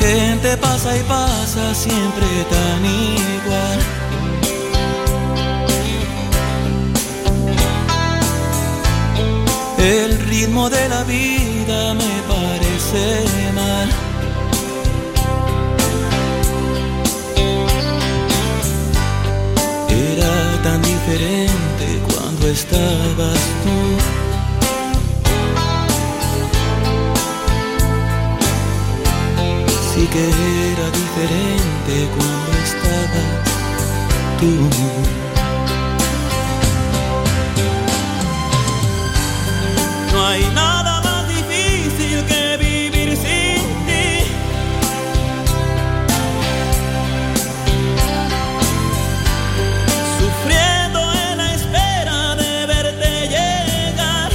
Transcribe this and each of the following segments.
gente pasa y pasa siempre tan igual. El ritmo de la vida me parece mal. Era tan diferente cuando estabas tú. Sí que era diferente cuando estabas tú. No hay nada más difícil que vivir sin ti. Sufriendo en la espera de verte llegar.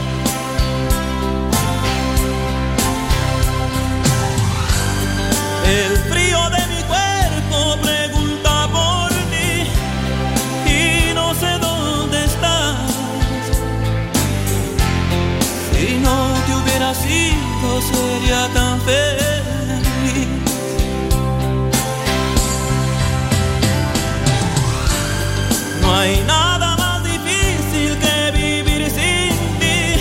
El frío de mi cuerpo pregunta por ti y no sé dónde estás. Si no te hubiera sido, sería tan feliz. No hay nada más difícil que vivir sin ti.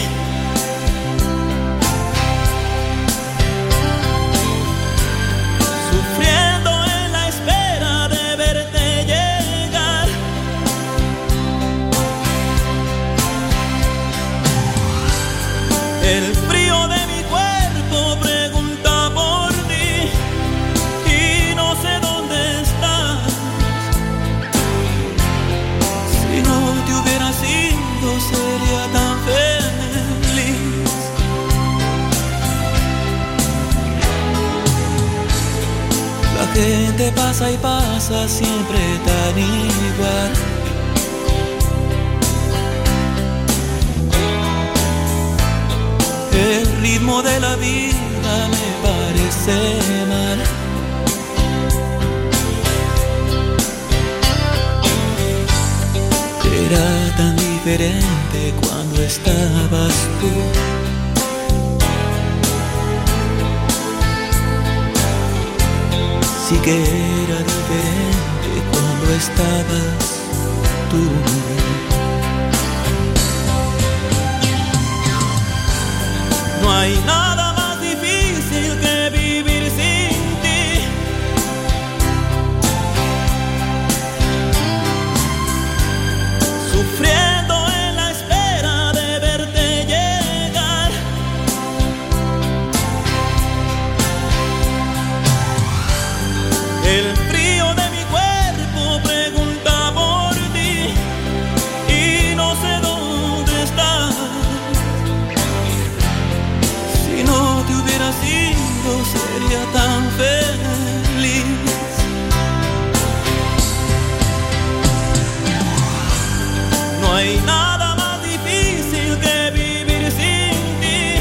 Sufriendo en la espera de verte llegar. El frío de mi cuerpo pregunta por ti y no sé dónde estás. Si no te hubiera sido, sería tan feliz. La gente pasa y pasa siempre tan igual. El ritmo de la vida me parece mal. Era tan diferente cuando estabas tú. Sí que era diferente cuando estabas tú. No hay nada más difícil que vivir sin ti. Sufriendo en la espera de verte llegar. El frío de mi cuerpo pregunta por ti y no sé dónde estás. Si no te hubiera sido, sería tan feliz. No hay nada más difícil que vivir sin ti.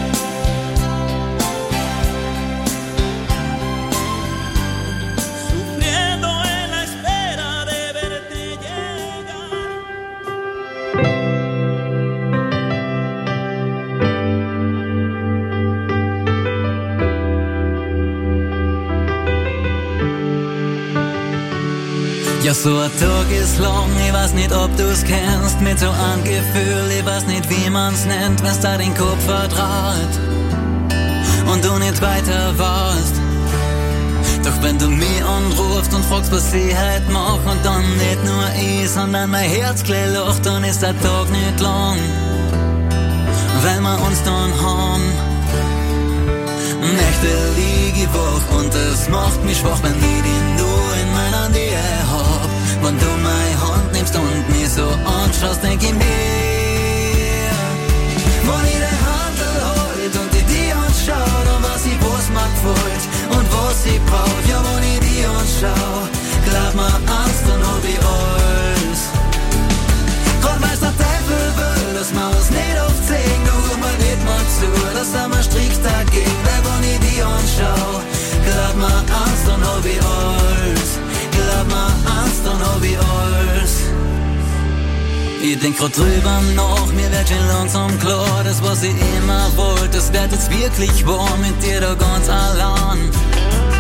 Sufriendo en la espera de verte llegar. Ja, so ein Tag ist lang, ich weiß nicht, ob du's kennst, mit so einem Gefühl, ich weiß nicht, wie man's nennt, wenn's da den Kopf verdraht und du nicht weiter warst. Doch wenn du mich anrufst und fragst, was ich heute mach, und dann nicht nur ich, sondern mein Herz gleich lacht, dann ist der Tag nicht lang, weil wir uns dann haben. Nächte lieg ich wach und es macht mich schwach, wenn ich dich nur in meiner Nähe hab. Wenn du meine Hand nimmst und mich so anschaust, denk ich mir, wenn ich die Handel halt und ich dich anschau, dann weiß ich, was mir gefällt und was ich brauch. Ja, wenn ich dich anschau, glaub mir eins, dann hab ich alles. Grad weil's der Teufel will, dass wir uns nicht aufziehen, du ruf mir nicht mal zu, dass er mir strikt dagegen, weil wenn ich dich anschau, glaub mir eins, dann hab ich alles. Glaub mir eins, dann hab ich alles. Ich denk grad drüber nach, mir wird schon langsam klar, das was ich immer wollte, das wird jetzt wirklich wahr, mit dir da ganz allein.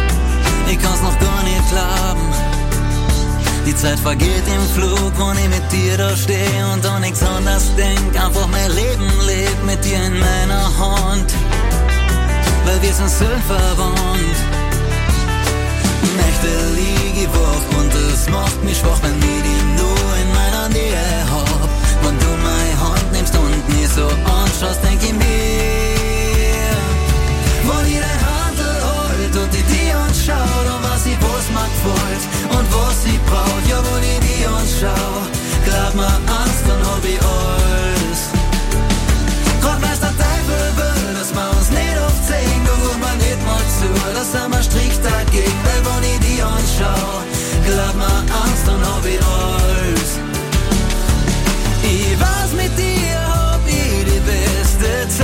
ich kann's noch gar nicht glauben. Die Zeit vergeht im Flug, wo ich mit dir da steh und an nichts anderes denk. Einfach mein Leben lebt mit dir in meiner Hand, weil wir sind so verwandt. Nächte lieg ich wach und es macht mich schwach, wenn ich dich nur in meiner Nähe hab. Wenn du meine Hand nimmst und mich so anschaust, denk ich mir, wenn ich dein Handel holt und ich dir anschau, dann weiß ich, was mir gefällt und was ich brauch. Ja, wenn ich dir anschau, glaub mir Angst, dann hab ich alles. Grad weil's der Teufel will, dass wir uns nicht oft sehen, du hör mir nicht mal zu, dass er mir strikt dagegen, weil wenn ich dir anschau, glaub mir Angst, dann hab ich alles. Ich weiß, mit dir hab ich die beste Zeit.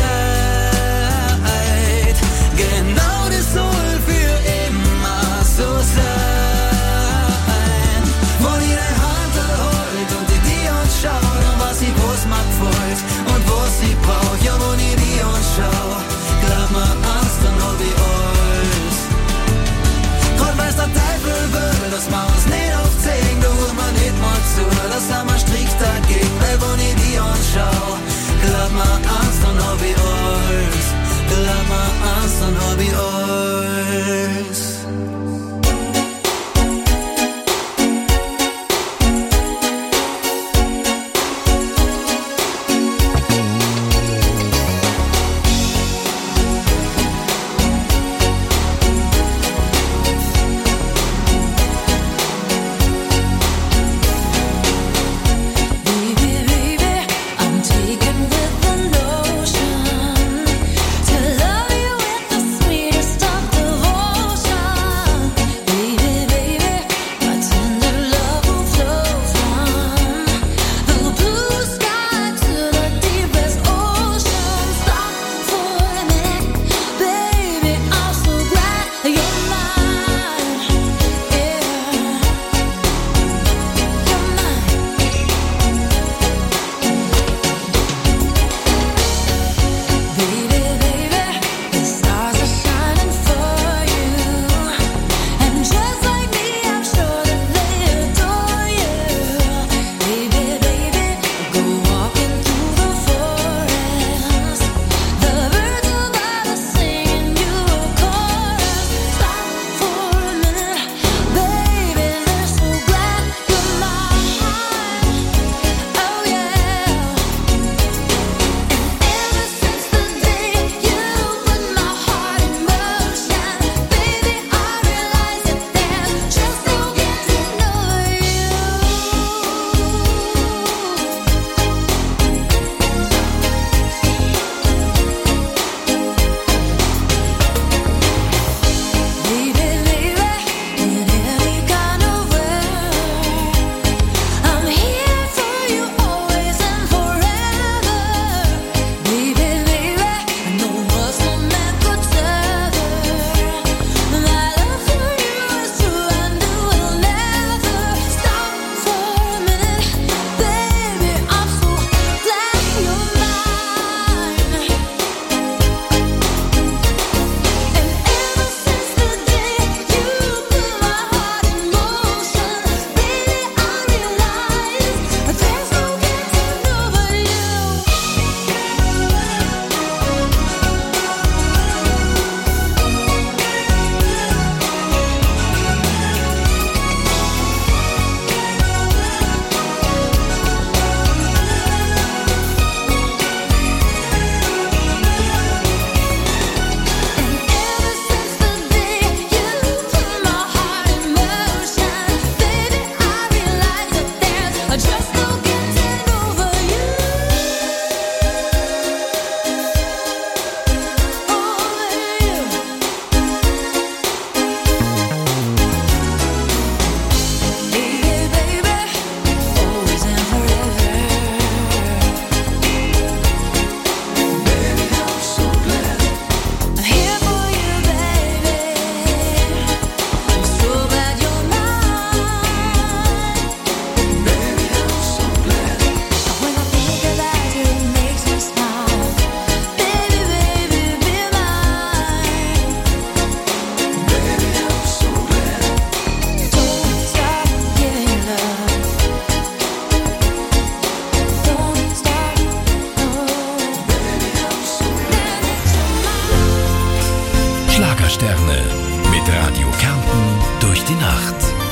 Sterne mit Radio Kärnten durch die Nacht.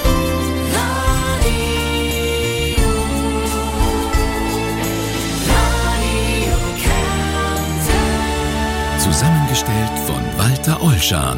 Radio Kärnten. Zusammengestellt von Walter Olschan.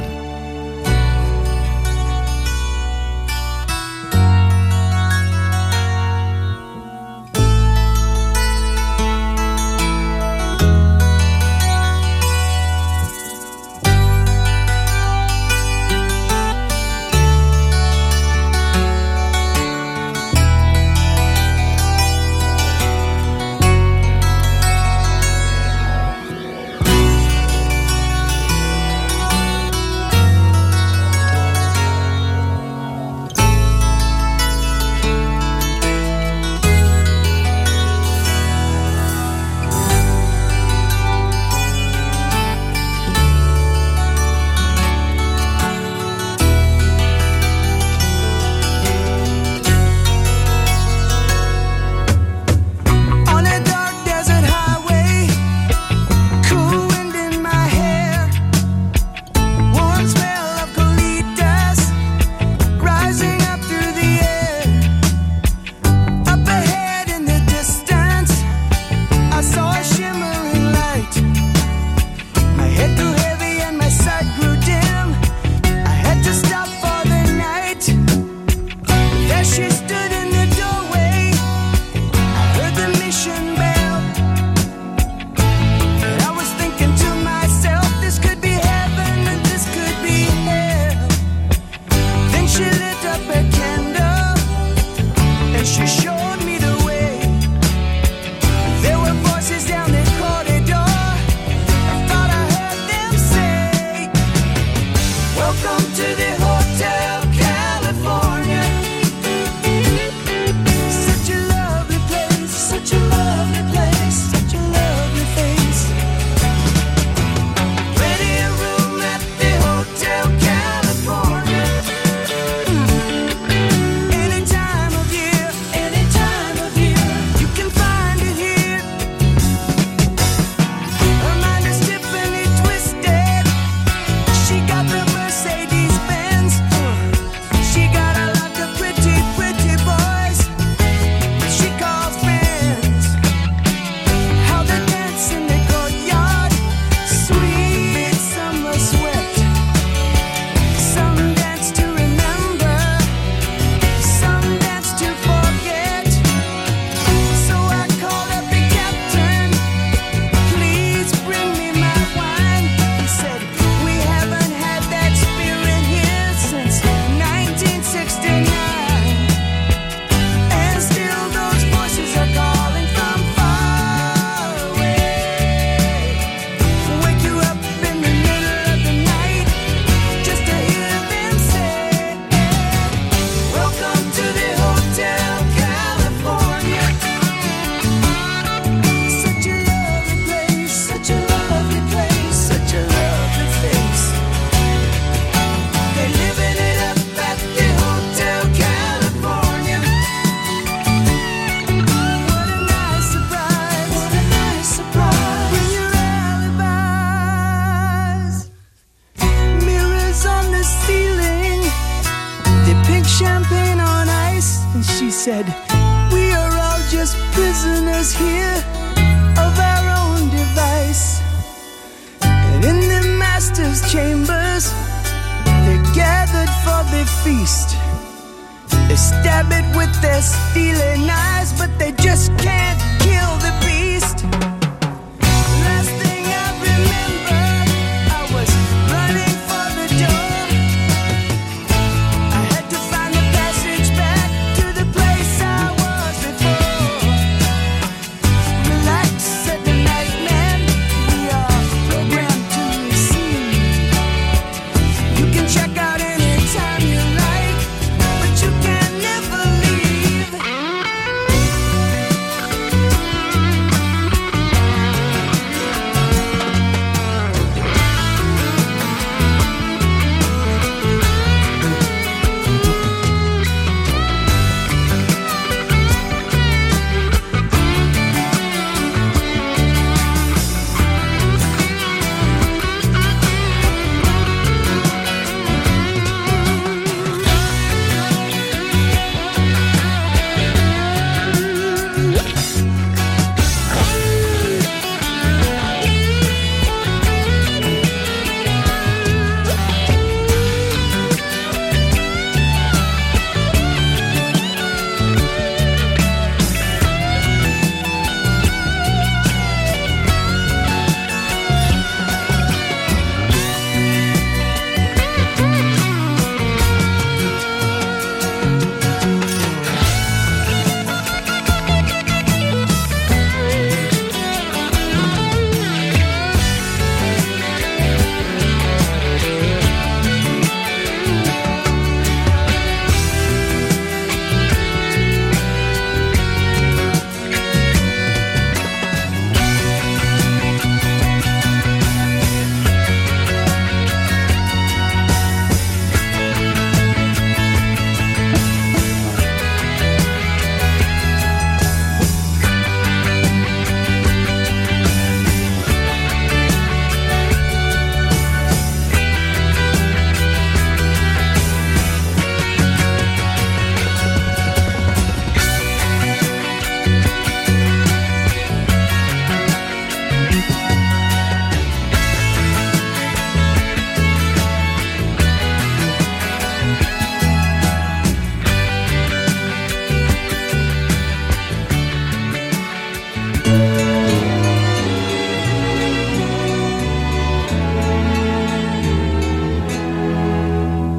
We are all just prisoners here of our own device. And in the master's chambers, they're gathered for the feast. They stab it with their stealing knives, but they just can't kill the beast. Last thing I remember, I was running for the door. I had to find the passage back to the place I was before. Relax, said the nightman, we are programmed to receive. You can check out anytime you like, but you can never leave.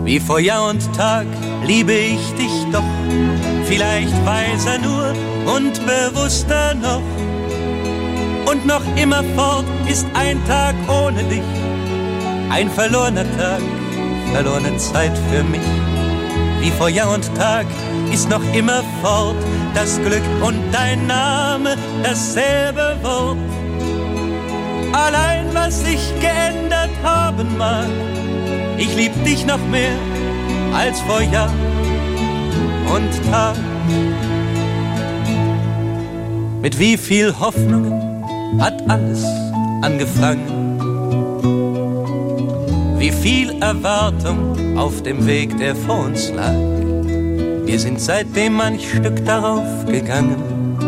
Wie vor Jahr und Tag liebe ich dich doch, vielleicht weiser nur und bewusster noch. Und noch immerfort ist ein Tag ohne dich ein verlorener Tag, verlorene Zeit für mich. Wie vor Jahr und Tag ist noch immerfort das Glück und dein Name dasselbe Wort. Allein was sich geändert haben mag, ich lieb dich noch mehr als vor Jahr und Tag. Mit wie viel Hoffnungen hat alles angefangen, wie viel Erwartung auf dem Weg, der vor uns lag. Wir sind seitdem manch Stück darauf gegangen,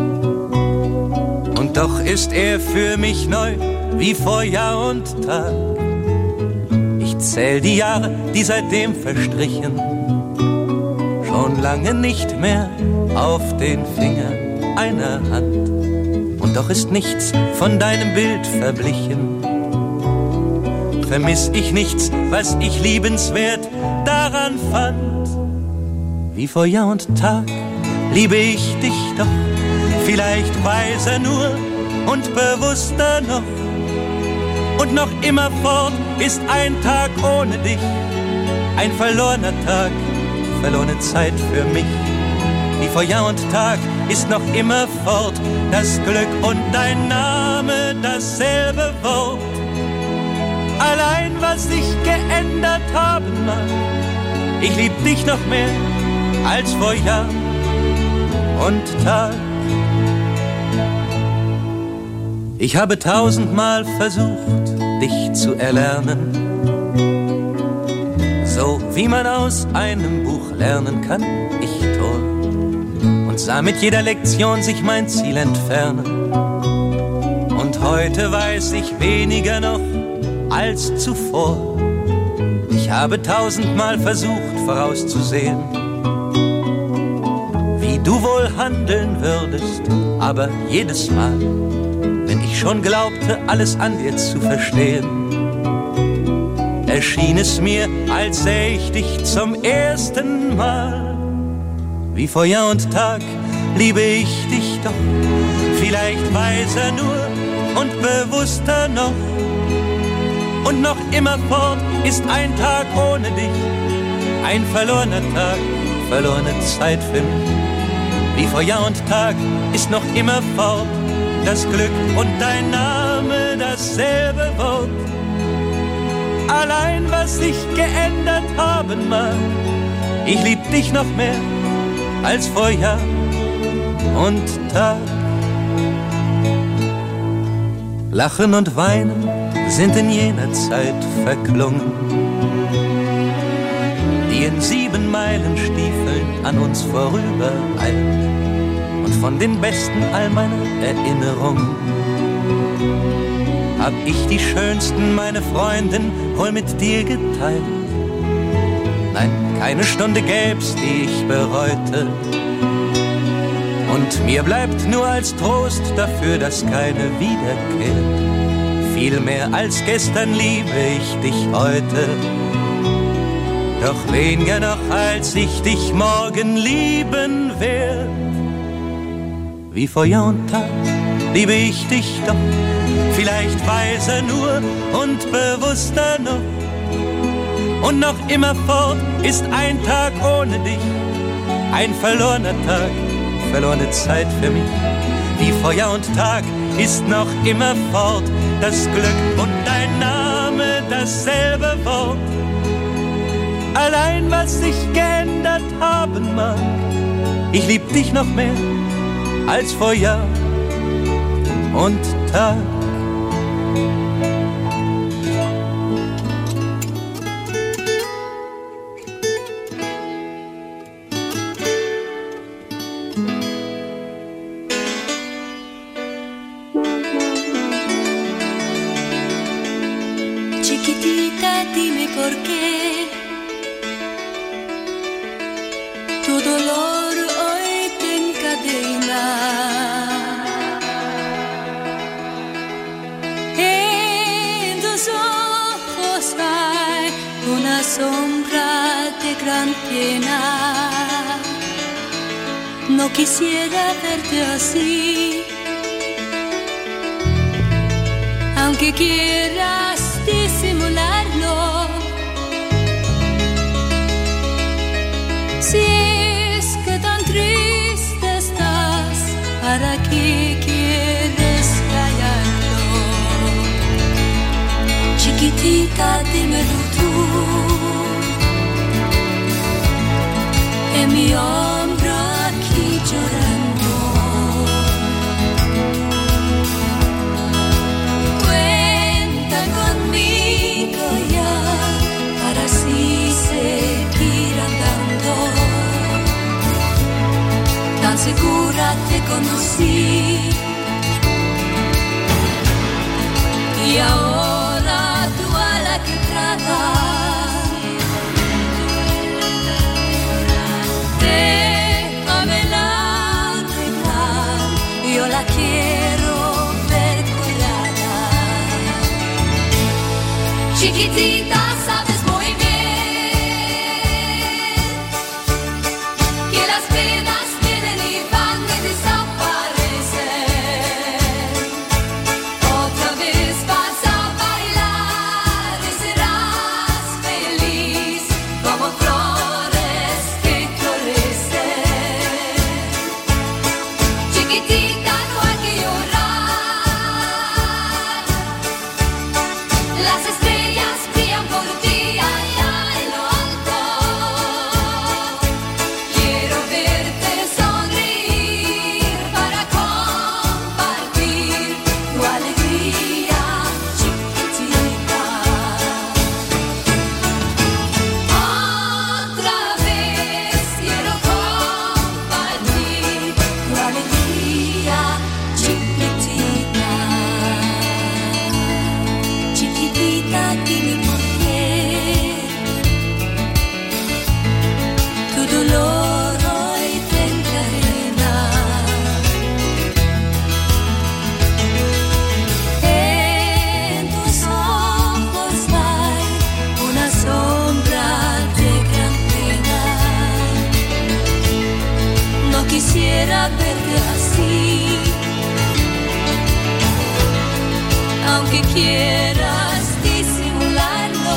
und doch ist er für mich neu, wie vor Jahr und Tag. Ich zähl die Jahre, die seitdem verstrichen, schon lange nicht mehr auf den Fingern einer Hand. Und doch ist nichts von deinem Bild verblichen, vermiss ich nichts, was ich liebenswert daran fand. Wie vor Jahr und Tag liebe ich dich doch, vielleicht weiser nur und bewusster noch. Und noch immerfort ist ein Tag ohne dich ein verlorener Tag, verlorene Zeit für mich. Wie vor Jahr und Tag ist noch immerfort das Glück und dein Name dasselbe Wort. Allein was sich geändert haben mag, ich lieb dich noch mehr als vor Jahr und Tag. Ich habe 1000-mal versucht, dich zu erlernen, so wie man aus einem Buch lernen kann, ich Tor, und sah mit jeder Lektion sich mein Ziel entfernen. Und heute weiß ich weniger noch als zuvor. Ich habe 1000-mal versucht vorauszusehen, wie du wohl handeln würdest, aber jedes Mal, wenn ich schon glaubte, alles an dir zu verstehen, erschien es mir, als sähe ich dich zum ersten Mal. Wie vor Jahr und Tag liebe ich dich doch, vielleicht weiser nur und bewusster noch. Und noch immerfort ist ein Tag ohne dich ein verlorener Tag, verlorene Zeit für mich. Wie vor Jahr und Tag ist noch immerfort das Glück und dein Name dasselbe Wort. Allein was sich geändert haben mag, ich lieb dich noch mehr als vor Jahr und Tag. Lachen und Weinen sind in jener Zeit verklungen, die in 7-Meilen-Stiefeln an uns vorübereilt, und von den besten all meiner Erinnerungen hab ich die schönsten, meine Freundin, wohl mit dir geteilt. Nein, keine Stunde gäb's, die ich bereute, und mir bleibt nur als Trost dafür, dass keine wiederkehrt. Viel mehr als gestern liebe ich dich heute, doch weniger noch als ich dich morgen lieben werd. Wie vor Jahr und Tag liebe ich dich doch, vielleicht weiser nur und bewusster noch. Und noch immerfort ist ein Tag ohne dich ein verlorener Tag, verlorene Zeit für mich. Wie vor Jahr und Tag ist noch immerfort das Glück und dein Name dasselbe Wort. Allein was sich geändert haben mag, ich lieb dich noch mehr als vor Jahr und Tag. Chiquitita, dime por qué tu dolor hoy te encadena. En tus ojos hay una sombra de gran pena. No quisiera verte así, aunque quieras disimularlo. Si es que tan triste estás, ¿para qué quieres callarlo? Chiquitita, dímelo tú, en mi hombro aquí llorando. Cuenta conmigo ya para así seguir andando. Tan segura te conocí y ahora tú a la que tratas. Déjamela arreglar, yo la quiero ver colgada. Chiquitita, sabes muy bien que las penas vienen y van y desaparecen. Otra vez vas a bailar y serás feliz como flores que florecen. Chiquitita, no hay que llorar. Las estrellas brillan por ti allá en lo alto. Quiero verte sonreír para compartir tu alegría, chiquitita. Otra vez quiero compartir tu alegría, chiquitita. Chiquitita, dime por qué tu dolor hoy te encadena. En tus ojos hay una sombra de gran pena. No quisiera verte así, aunque quieras disimularlo.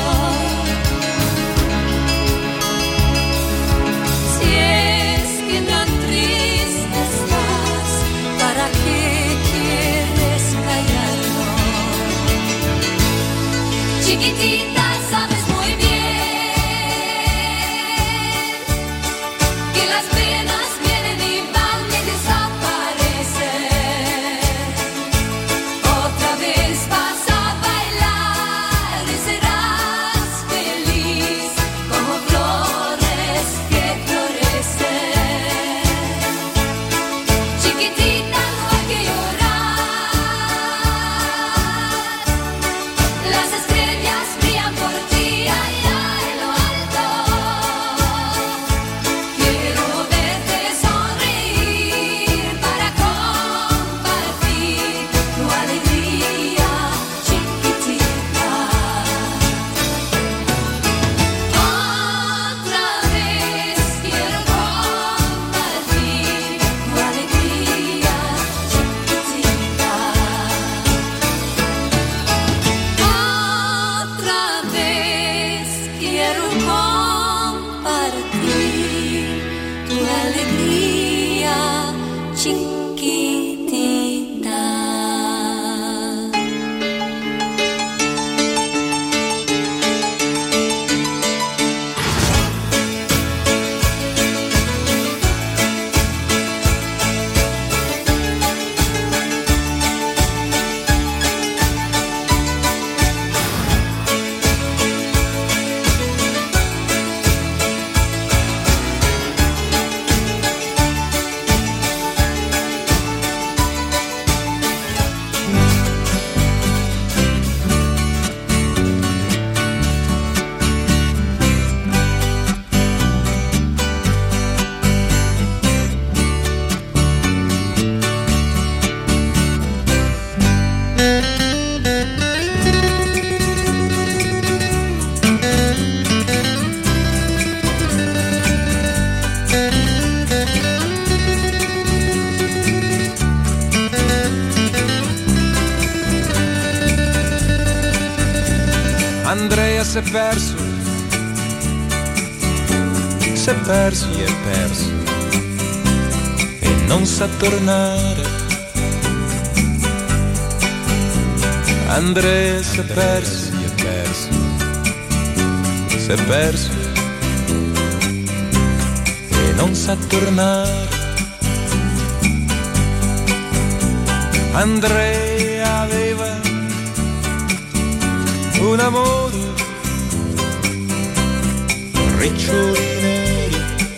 Si es que tan triste estás, ¿para qué quieres callarlo? Chiquitita, sabes muy bien que las penas vienen y van y desaparecen. Otra vez vas a bailar Andrea si è perso, e non sa tornare. Andrea si è perso, e non sa tornare. Andrea aveva un amore, riccioli neri.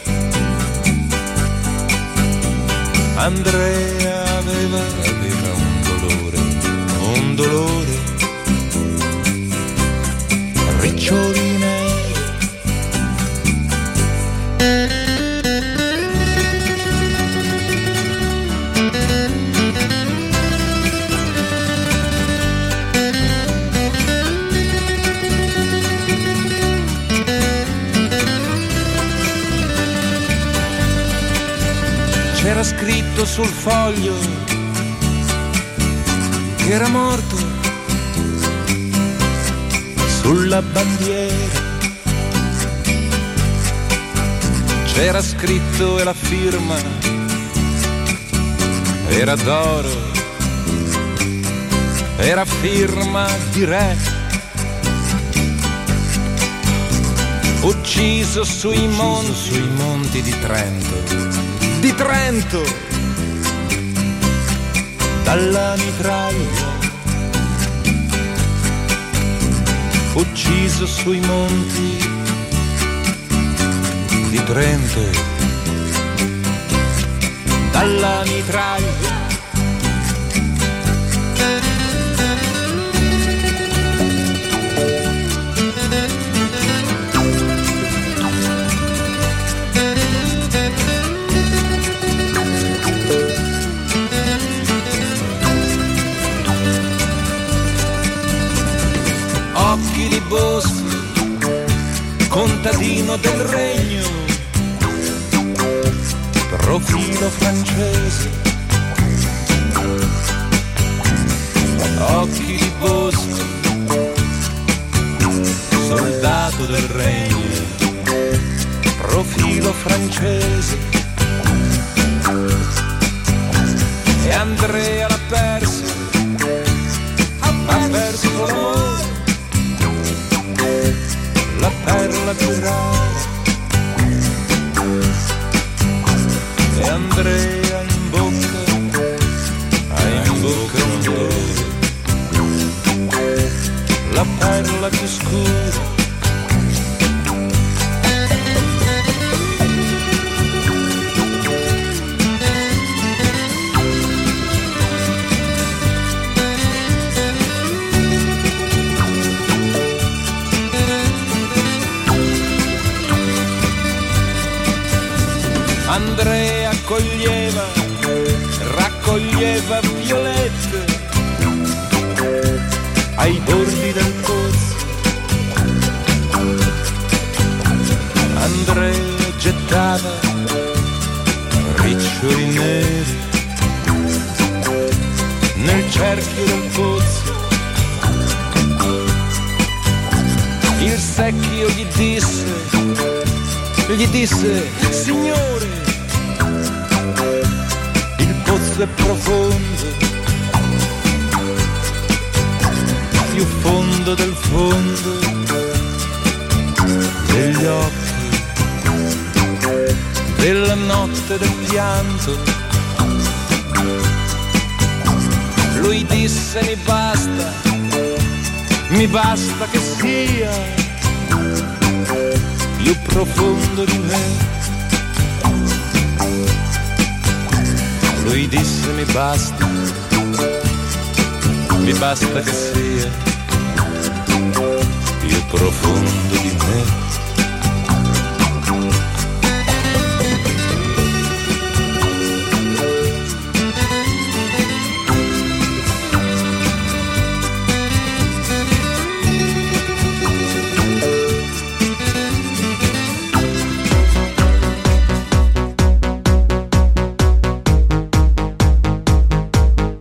Andrea aveva un dolore, riccioli neri. C'era scritto sul foglio che era morto, sulla bandiera c'era scritto e la firma era d'oro, era firma di re, ucciso sui monti di Trento, dalla mitraglia, ucciso sui monti di Trento, dalla mitraglia. Occhi di bosco, contadino del regno, profilo francese. Occhi di bosco, soldato del regno, profilo francese. E Andrea l'ha perso l'amore, la perla più rara. E Andrea in bocca un dolore, la perla più scura. Andrea raccoglieva violette ai bordi del pozzo. Andrea gettava riccioli neri nel cerchio del pozzo. Il secchio gli disse, signore, il pozzo è profondo, più fondo del fondo degli occhi, della notte del pianto. Lui disse mi basta che sia più profondo di me. Lui disse mi basta che sia più profondo di me.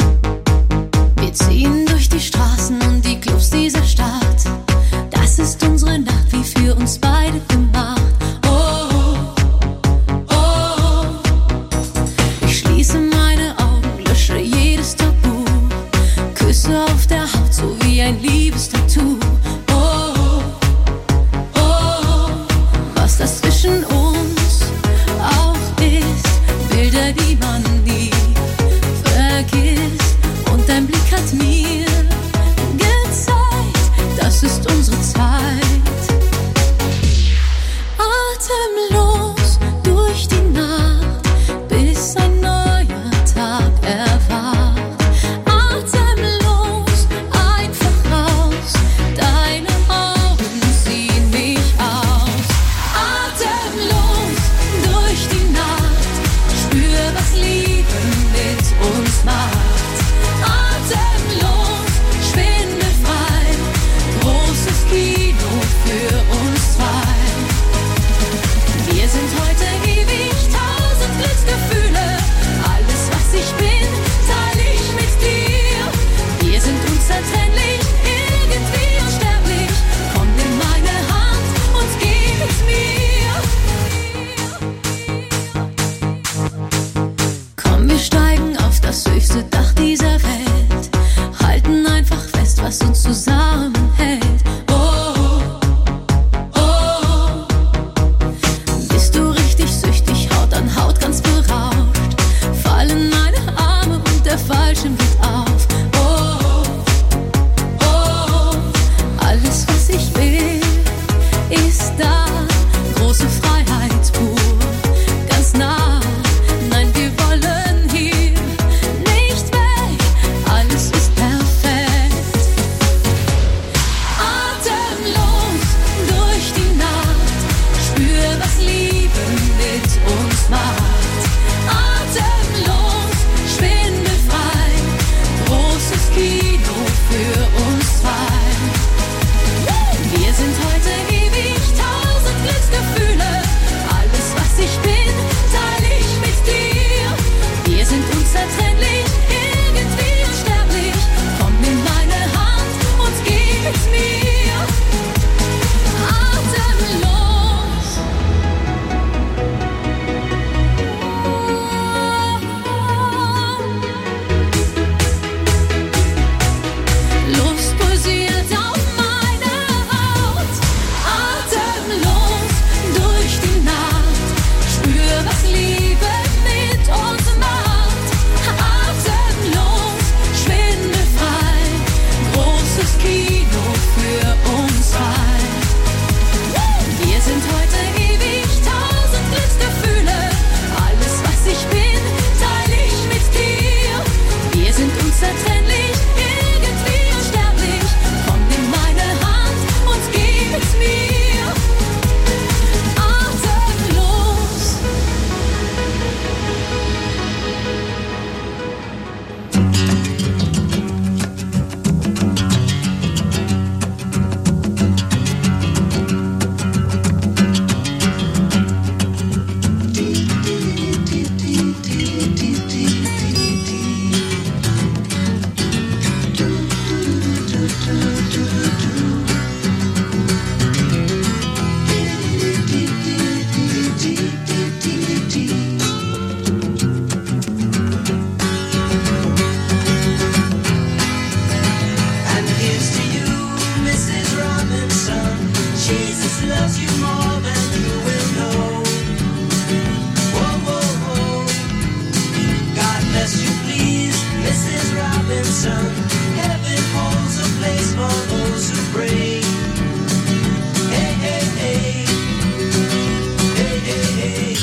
Wir ziehen durch die Straßen und die Clubs dieser Stadt. Das ist unsere Nacht wie für uns beide gemacht. Oh, oh, ich schließe meine Augen, lösche jedes Tabu, Küsse auf der Haut, so wie ein Liebestattoo. Oh, oh, was das zwischen uns auch ist, Bilder, die man nie vergisst. Und dein Blick hat mir gezeigt, das ist unsere Zeit. Atemlos durch die Nacht, bis ein neuer Tag erwacht. Atemlos, einfach raus, deine Augen ziehen mich aus. Atemlos durch die Nacht, spür, was Liebe mit uns macht. Atemlos, schwindelfrei, großes Kino für uns zwei. Wir sind heute ewig, 1000 Glücksgefühle. Alles, was ich bin, teile ich mit dir. Wir sind unzertrennlich, irgendwie unsterblich. Komm, nimm meine Hand und geh mit mir. Komm, wir steigen auf das höchste Dach dieser Welt, halten einfach fest, was uns zusammenhält. Oh, oh, bist du richtig süchtig, Haut an Haut ganz berauscht, fallen meine Arme und der Fallschirm geht auf. Oh, oh, alles, was ich will, ist da, große Freiheit pur, ganz nah. Nein, wir wollen hier nicht weg, alles ist perfekt. Atemlos durch die Nacht, spür, was Liebe mit uns macht. Atemlos, schwindelfrei, großes Kino für uns zwei. Wir sind heute ewig, 1000 Glücksgefühle. Alles, was ich bin, teile ich mit dir. Wir sind unzertrennlich, irgendwie unsterblich. Komm, nimm meine Hand und geh mit mir. Atemlos. Lust pulsiert auf meiner Haut. Atemlos durch die Nacht, spür, was Liebe mit uns macht. Atemlos, schwindelfrei, großes Kino für uns zwei. Wir sind heute ewig, 1000 Glücksgefühle. Alles, was ich bin, teile ich mit dir. Wir sind unzertrennlich, irgendwie unsterblich. Komm, nimm meine Hand und geh mit mir. Atemlos. And here's to you, Mrs. Robinson. Jesus loves you more than you will know. Whoa, whoa, whoa. God bless you, please, Mrs. Robinson. Heaven holds a place for those who pray. Hey, hey, hey. Hey, hey, hey.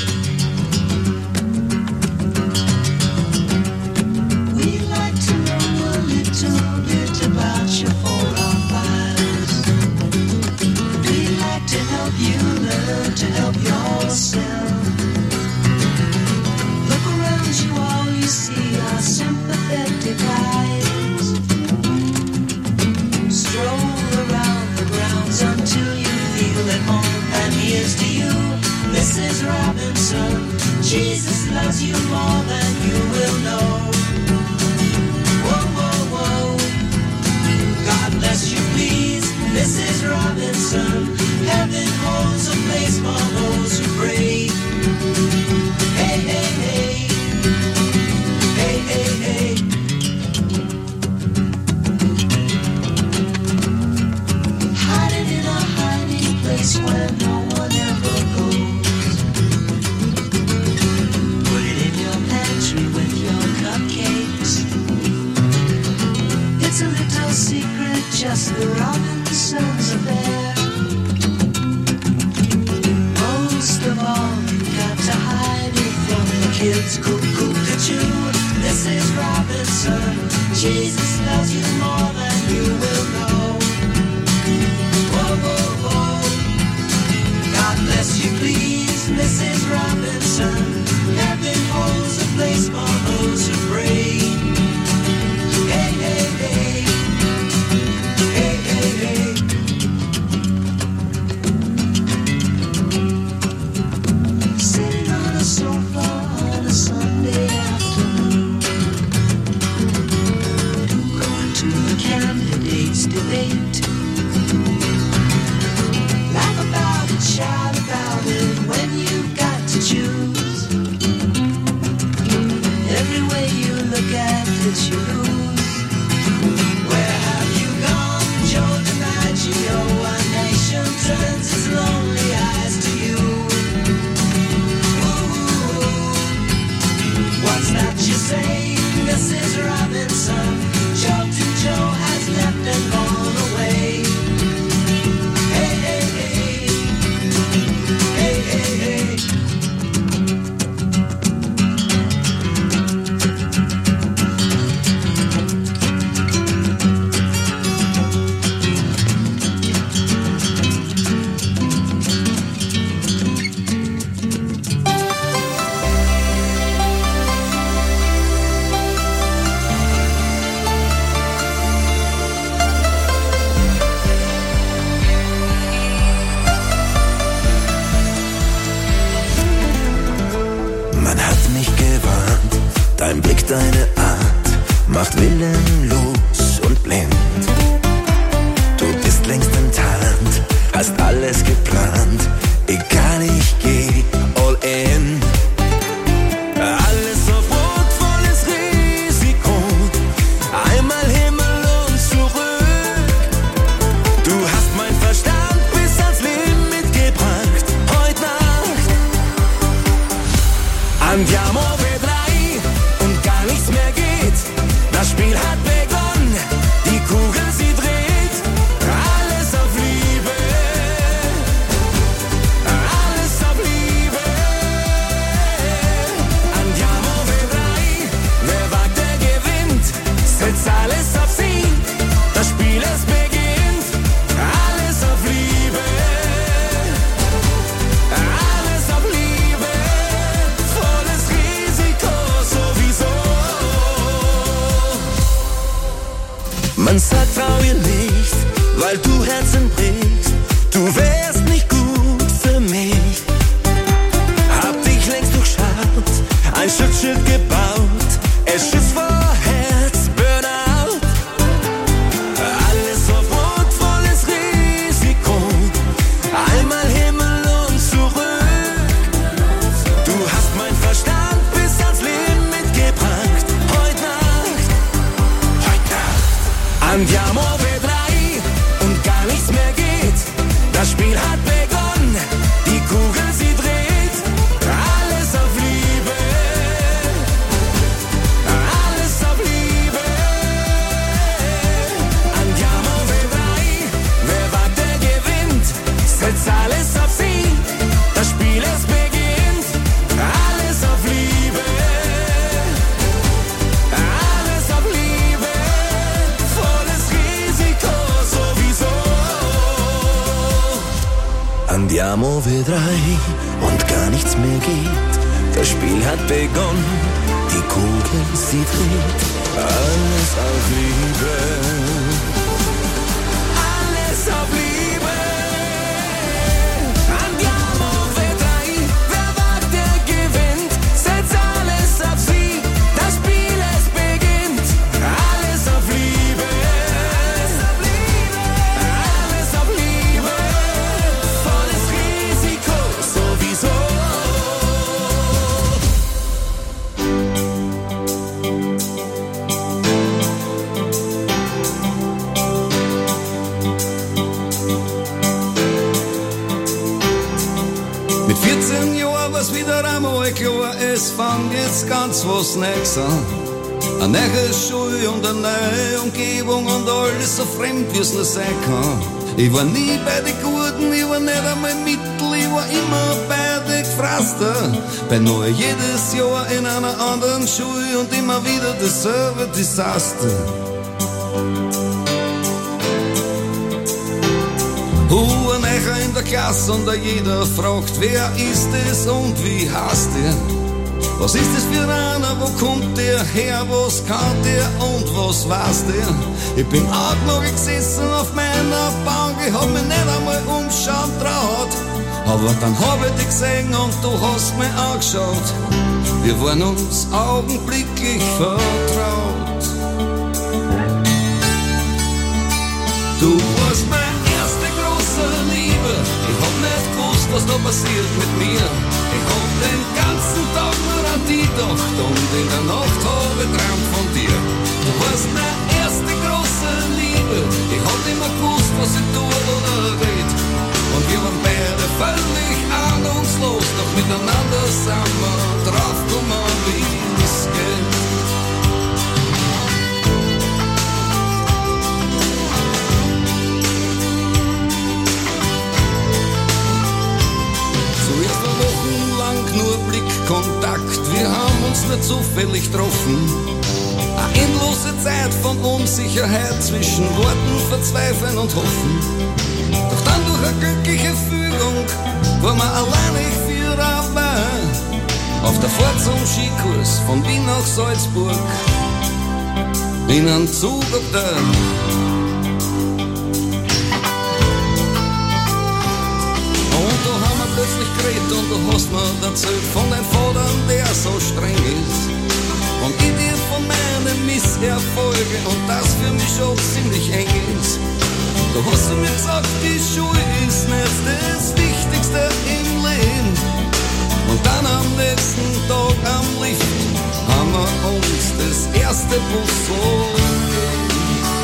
We'd like to know a little bit about your forefathers. We'd like to help you learn to help yourself. Look around you, all you see are sympathetic eyes. Stroll around the grounds until you feel at home. And here's to you, Mrs. Robinson. Jesus loves you more than you will know. Whoa, whoa, whoa. God bless you, please, Mrs. Robinson. Heaven holds a place for those who pray. Hey, hey, hey. Hey, hey, hey. Hiding in a hiding place where no one ever goes. Put it in your pantry with your cupcakes. It's a little secret, just the Robinsons affair. Most of all, you got to hide it from the kids. Cuckoo-cuckoo, Mrs. Robinson. Jesus loves you more than you will know. Whoa, whoa, whoa. God bless you, please, Mrs. Robinson. Heaven holds a place for those who pray. Hey, hey, hey. Hey, hey, hey. Sitting on a sofa on a Sunday afternoon, going to the candidates' debate. Laugh about it, shout about it when you've got to choose. Every way you look at it, you lose. Where have you gone, Joe DiMaggio? A nation turns its lonely eyes to you. Ooh, what's that you say, Mrs. Robinson? Joe to Joe has left and gone away. Hey, hey, hey. Hey, hey, hey. Man hat mich gewarnt, dein Blick, deine Art macht willenlos und blind. Du bist längst enttarnt, hast alles geplant, egal, ich geh all in. Alles auf Rot, volles Risiko, einmal Himmel und zurück. Du hast mein Verstand bis ans Limit gebracht, heute Nacht. Andiamo vedrai und gar nichts mehr geht. Das Spiel hat begonnen, die Kugel sie dreht. Alles auf Liebe, alles auf Liebe. Andiamo vedrai, wer wagt, der gewinnt. Setz alles auf sie, das Spiel es beginnt. Alles auf Liebe, alles auf Liebe. Volles Risiko sowieso. Man sagt, trau ihr nicht, weil du Herzen brichst. Du wärst nicht gut für mich. Hab dich längst durchschaut, ein Schutzschild gebaut. Es schützt vor Herz, Burnout. Alles auf Rot, volles Risiko. Einmal Himmel und zurück. Du hast mein Verstand bis ans Limit gebracht. Heute Nacht, heute Nacht. Andiamo vedrai und gar nichts mehr geht. Das Spiel hat begonnen, die Kugel sie dreht. Alles auf Liebe, alles auf Liebe. Andiamo vedrai, wer wagt, der gewinnt. Setz alles auf sie, das Spiel es beginnt. Alles auf Liebe, alles auf Liebe. Volles Risiko sowieso. Andiamo vedrai und gar nichts mehr geht. Das Spiel hat begonnen, die Kugel sie dreht. Alles auf Liebe, alles auf Liebe. Andiamo vedrai, wer wagt, der gewinnt. Setz alles auf sie, das Spiel es beginnt. Alles auf Liebe, alles Mit 14 Jahren war's wieder einmal klar, es fang jetzt ganz was Neues an. Eine neue Schule und eine neue Umgebung und alles so fremd, wie's nur sein kann. Ich war nie bei den Guten, ich war nicht einmal Mittel, ich war immer bei den Gefraster. Beinahe jedes Jahr in einer anderen Schule und immer wieder dasselbe Desaster. Ein Eicher in der Klasse und jeder fragt, wer ist es und wie heißt der? Was ist es für einer, wo kommt der her, was kann der und was weiß der? Ich bin auch noch gesessen auf meiner Bank, ich hab mich nicht einmal umschauen traut. Aber dann hab ich dich gesehen und du hast mich angeschaut. Wir waren uns augenblicklich vertraut. Du warst meine erste große Liebe. Ich hab nicht gewusst, was da passiert mit mir. Ich hab den ganzen Tag nur an die gedacht und in der Nacht hab ich geträumt von dir. Du warst meine erste große Liebe. Ich hab nicht mehr gewusst, was ich tue oder red. Und wir waren beide völlig ahnungslos, doch miteinander sind wir draufgekommen, wie es geht. Zuerst war wochenlang nur Blickkontakt, wir haben uns nicht zufällig getroffen. Eine endlose Zeit von Unsicherheit zwischen Worten, Verzweifeln und Hoffen. Doch dann durch eine glückliche Fügung waren wir alleinig für allein auf der Fahrt zum Skikurs von Wien nach Salzburg in einem Zugabteil. Und da haben wir plötzlich geredet und du hast mir erzählt von deinem Vater, der so streng ist. Und ich dir von meinen Misserfolgen und das für mich schon ziemlich eng ist. Du hast mir gesagt, die Schule ist nicht das Wichtigste im Leben. Und dann am nächsten Tag am Lift haben wir uns das erste Bus gegeben.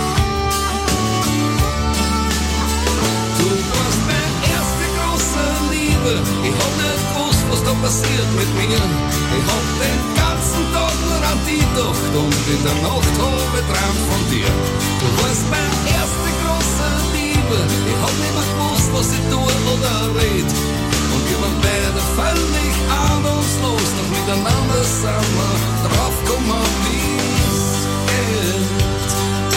Du warst meine erste große Liebe. Ich hab nicht gewusst, was da passiert mit mir. Ich hab den ganzen Tag nur an die gedacht und in der Nacht hab ich geträumt von dir. Du warst meine erste große Liebe. Ich hab nicht mehr gewusst, was ich tue oder red. Und wir waren beide völlig ahnungslos, doch miteinander sind wir draufgekommen, wie's geht.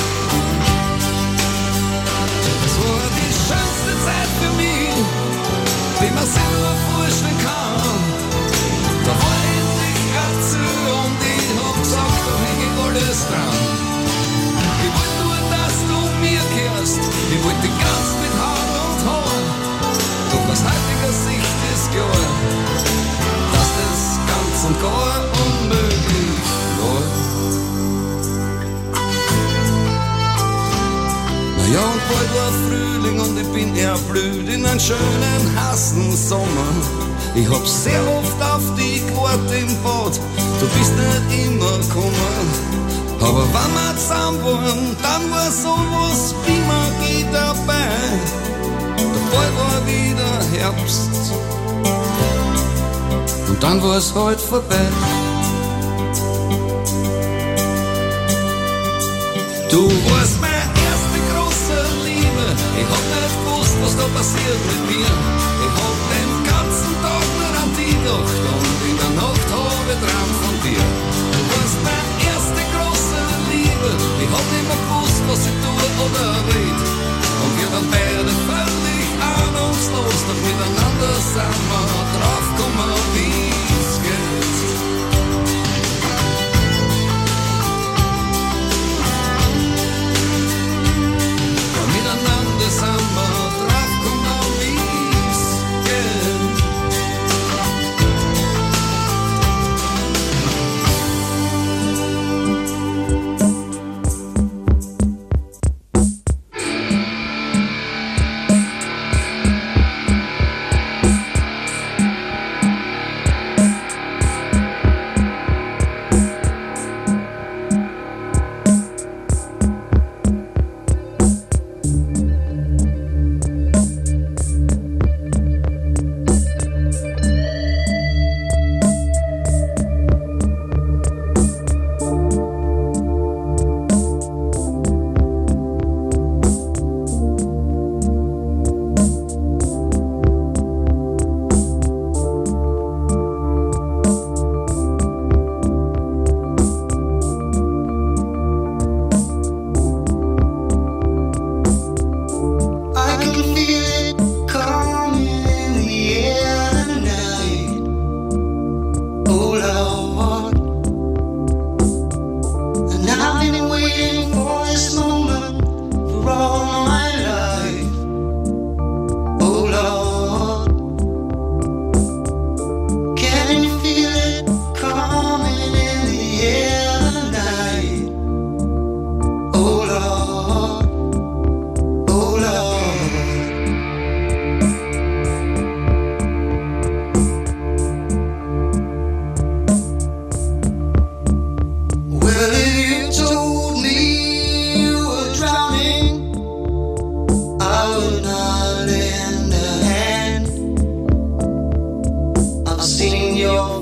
Es war die schönste Zeit für mich, die man sich nur vorstellen kann. Da war endlich Erzähl und ich hab gesagt, da häng ich alles dran. Ich wollte nur, dass du mir gehörst, ich wollte dich ganz mit Haar und Haar. Doch aus heutiger Sicht ist klar, dass das ganz und gar unmöglich war. Naja, und bald war Frühling und ich bin erblüht in einen schönen, heißen Sommer. Ich hab sehr oft auf dich gewartet im Bad, du bist nicht immer gekommen. Aber wenn wir zusammen waren, dann war sowas wie Magie dabei. Doch bald war wieder Herbst und dann war es halt vorbei. Du warst meine erste große Liebe. Ich hab nicht gewusst, was da passiert mit mir. Ich hab den ganzen Tag nur an die gedacht und in der Nacht hab ich geträumt von dir. Du warst meine erste große Liebe. Ich hab nicht mehr gewusst, was ich tue oder red. Und wir waren beide völlig ahnungslos, doch miteinander sind wir draufgekommen, wie's geht. Ja, miteinander sind wir draufgekommen, wie's geht.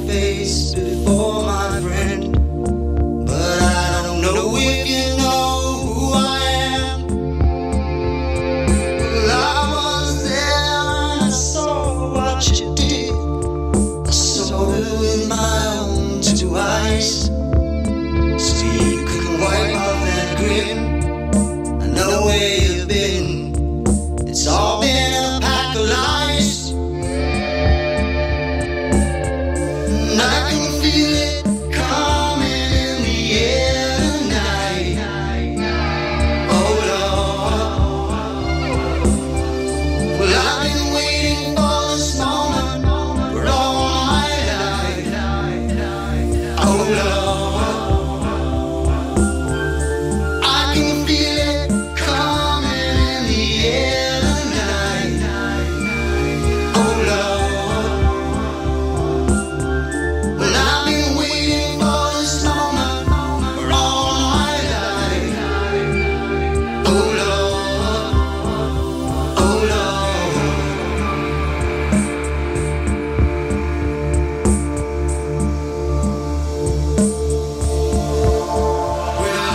face before my friend, but I don't know if you know who I am. Well, I was there and I saw what you did. I saw it with my own two eyes, so you couldn't wipe off that grin. I know where you've been. It's all been a pack of lies, and I can feel it coming in the air tonight. Oh Lord, well I've been waiting for this moment for all my life. Oh Lord, I can feel it coming in the air tonight. Oh Lord, well I've been waiting for this moment for all my life. Oh Lord, oh Lord. Well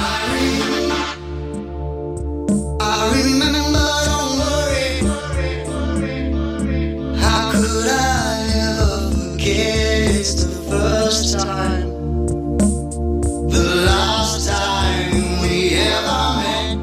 I remember, don't worry. How could I ever forget? It's the first time, the last time we ever met.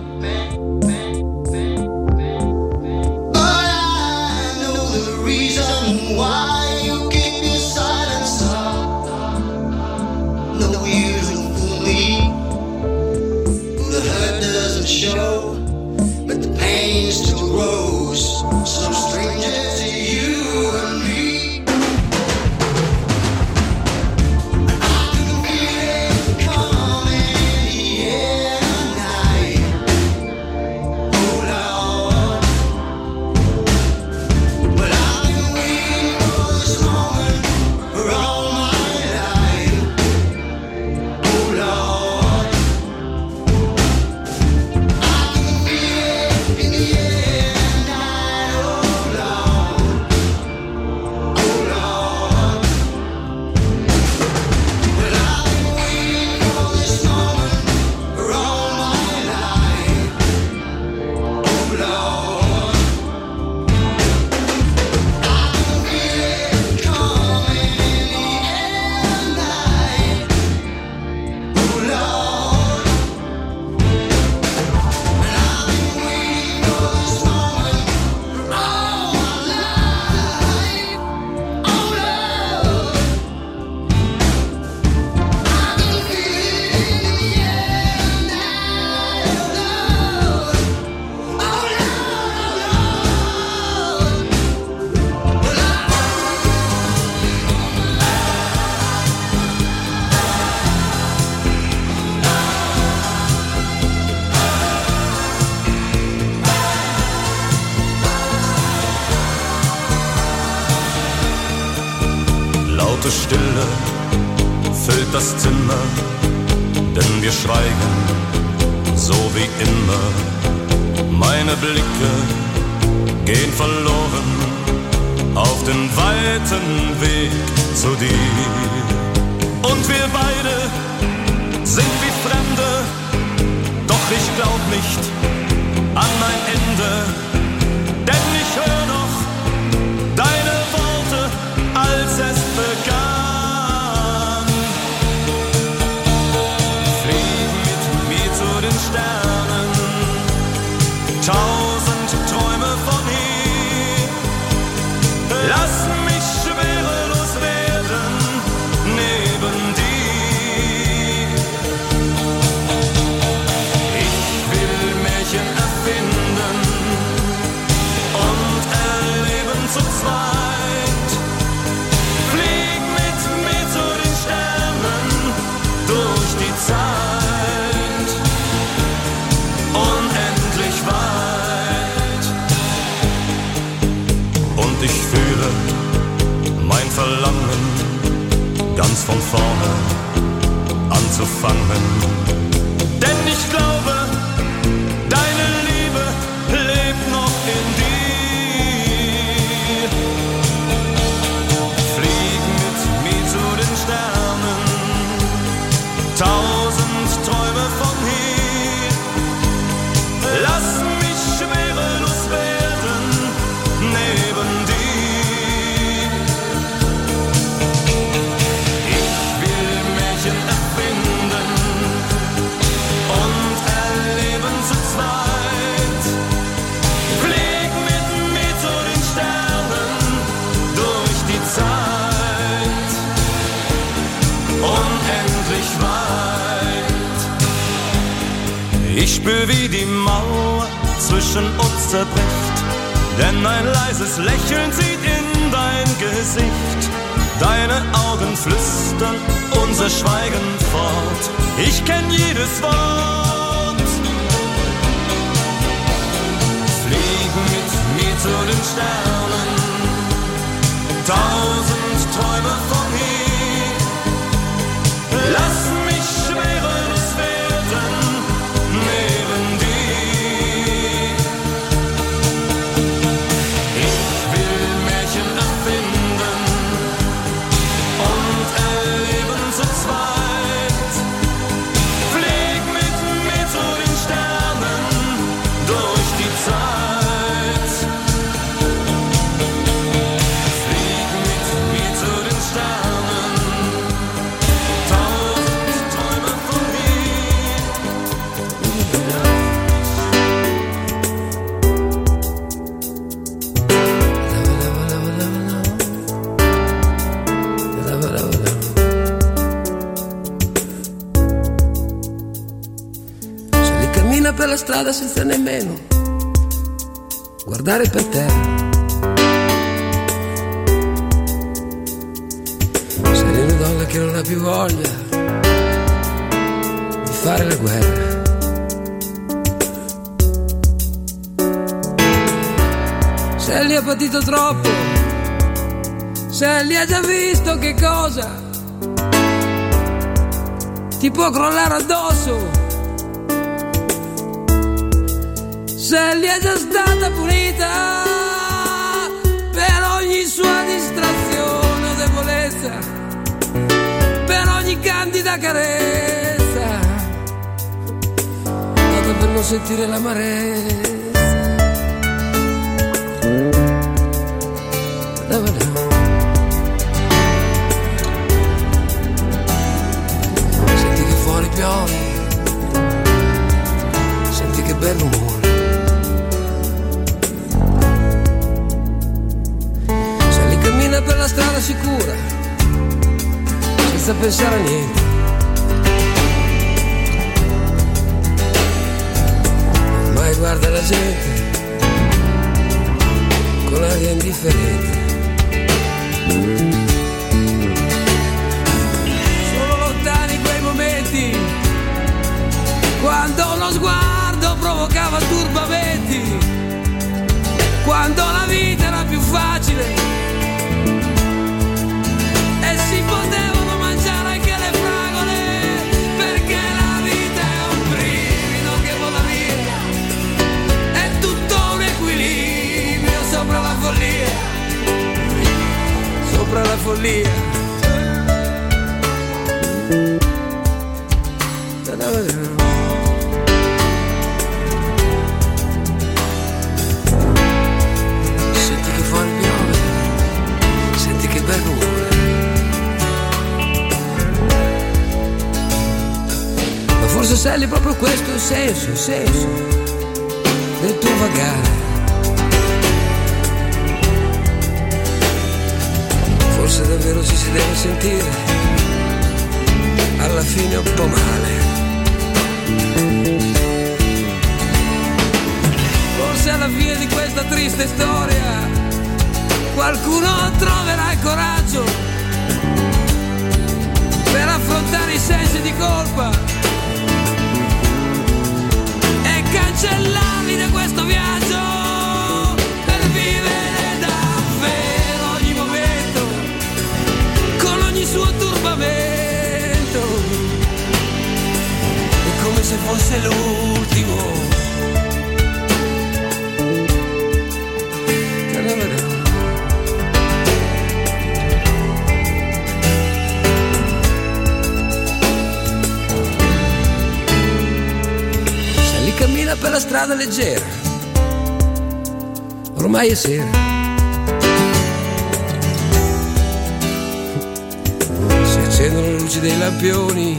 But I know the reason why you keep your silence up. No, you don't fool me. The hurt doesn't show, but the pain still grows. Some stranger to you and me. I can feel it coming in the air tonight. Oh Lord, well I've been waiting for this moment for all my life. Oh Lord, I can feel it in the air tonight. Oh Lord, oh Lord, well I've been waiting for this moment for all my life. Oh Lord, I can feel it coming in the air tonight. Oh Lord, and I've been waiting for this moment for all my life. Oh Lord, I can feel it in the air tonight. Oh Lord, oh Lord, well Laute Stille füllt das Zimmer, denn wir schweigen so wie immer. Meine Blicke gehen verloren auf den weiten Weg zu dir. Und wir beide sind wie Fremde, doch ich glaub nicht an mein Ende, denn ich hör noch deine Worte, als es begann. Flieg mit mir zu den Sternen, 1000 Träume von hier. Lass mich schwerelos werden neben dir. Ich will Märchen erfinden und erleben zu zweit. Flieg mit mir zu den Sternen durch die Zeit, unendlich weit. Und ich fühle mein Verlangen, ganz von vorne anzufangen. Denn ich glaube, deine Liebe lebt noch in dir. Flieg mit mir zu den Ich spür, wie die Mauer zwischen uns zerbricht, denn ein leises Lächeln zieht in dein Gesicht. Deine Augen flüstern unser Schweigen fort. Ich kenn jedes Wort. Flieg mit mir zu den Sternen, 1000 Träume von hier. Lass mich schwerelos werden neben dir. Ich will Märchen erfinden und erleben zu zweit. Flieg mit mir zu den Sternen durch die Zeit. Flieg mit mir zu den Sternen, 1000 Träume von Se li cammina per la strada senza nemmeno guardare per terra, se è una donna che non ha più voglia di fare la guerra, se li ha patito troppo, se li ha già visto che cosa ti può crollare addosso, se li è già stata punita per ogni sua distrazione o debolezza, per ogni candida carezza, dato per non sentire l'amarezza. Senti che fuori piove, senti che bel rumore, se li cammina per la strada sicura senza pensare a niente, mai guarda la gente con aria indifferente. Sono lontani quei momenti quando uno sguardo provocava turbamenti, quando la vita era più facile e si potevano mangiare anche le fragole, perché la vita è un brivido che vola via, è tutto un equilibrio sopra la follia, sopra la follia. Senti che fuori piove, senti che bel rumore, ma forse sai proprio questo il senso del tuo vagare. Forse davvero ci si deve sentire alla fine un po' male. Forse alla fine di questa triste storia qualcuno troverà il coraggio per affrontare i sensi di colpa e cancellarli da questo viaggio, per vivere davvero ogni momento con ogni suo turbamento, è come se fosse l'ultimo. Se li cammina per la strada leggera, ormai è sera, si accendono le luci dei lampioni,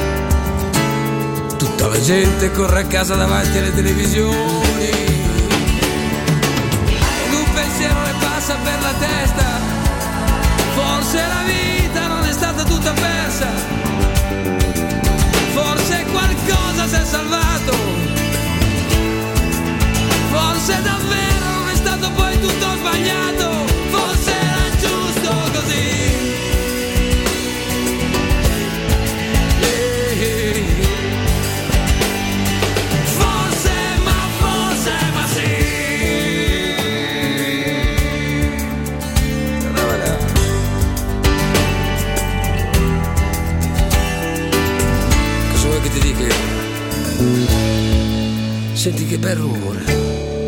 tutta la gente corre a casa davanti alle televisioni, ed un pensiero le passa per la testa, forse la vita non è stata tutta persa, forse qualcosa si è salvato, Senti che bel rumore.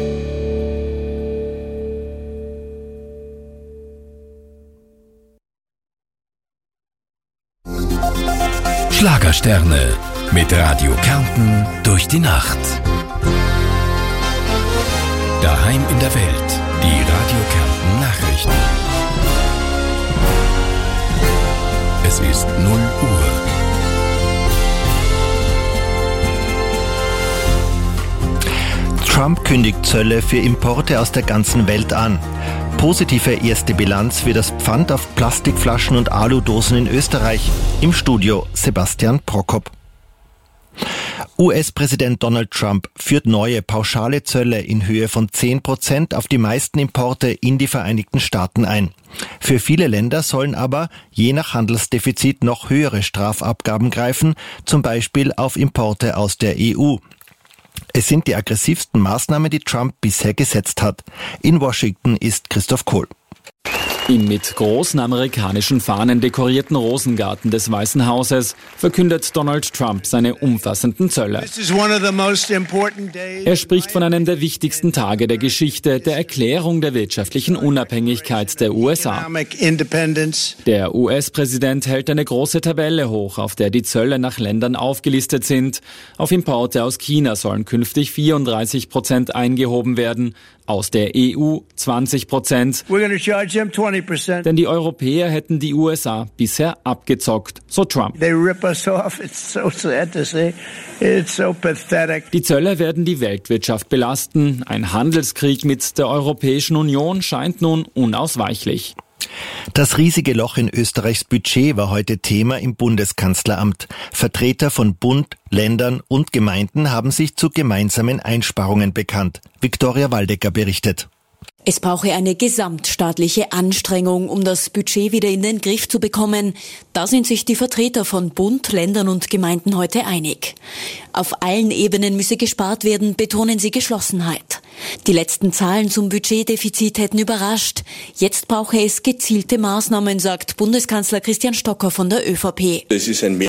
Schlagersterne mit Radio Kärnten durch die Nacht. Daheim in der Welt, die Radio Kärnten Nachrichten. Es ist 0 Uhr. Trump kündigt Zölle für Importe aus der ganzen Welt an. Positive erste Bilanz für das Pfand auf Plastikflaschen und Aludosen in Österreich. Im Studio Sebastian Prokop. US-Präsident Donald Trump führt neue pauschale Zölle in Höhe von 10% auf die meisten Importe in die Vereinigten Staaten ein. Für viele Länder sollen aber je nach Handelsdefizit noch höhere Strafabgaben greifen, zum Beispiel auf Importe aus der EU. Es sind die aggressivsten Maßnahmen, die Trump bisher gesetzt hat. In Washington ist Christoph Kohl. Im mit großen amerikanischen Fahnen dekorierten Rosengarten des Weißen Hauses verkündet Donald Trump seine umfassenden Zölle. Er spricht von einem der wichtigsten Tage der Geschichte, der Erklärung der wirtschaftlichen Unabhängigkeit der USA. Der US-Präsident hält eine große Tabelle hoch, auf der die Zölle nach Ländern aufgelistet sind. Auf Importe aus China sollen künftig 34% eingehoben werden, aus der EU 20%. Denn die Europäer hätten die USA bisher abgezockt, so Trump. Die Zölle werden die Weltwirtschaft belasten. Ein Handelskrieg mit der Europäischen Union scheint nun unausweichlich. Das riesige Loch in Österreichs Budget war heute Thema im Bundeskanzleramt. Vertreter von Bund, Ländern und Gemeinden haben sich zu gemeinsamen Einsparungen bekannt. Viktoria Waldecker berichtet. Es brauche eine gesamtstaatliche Anstrengung, um das Budget wieder in den Griff zu bekommen. Da sind sich die Vertreter von Bund, Ländern und Gemeinden heute einig. Auf allen Ebenen müsse gespart werden, betonen sie Geschlossenheit. Die letzten Zahlen zum Budgetdefizit hätten überrascht. Jetzt brauche es gezielte Maßnahmen, sagt Bundeskanzler Christian Stocker von der ÖVP. Es ist ein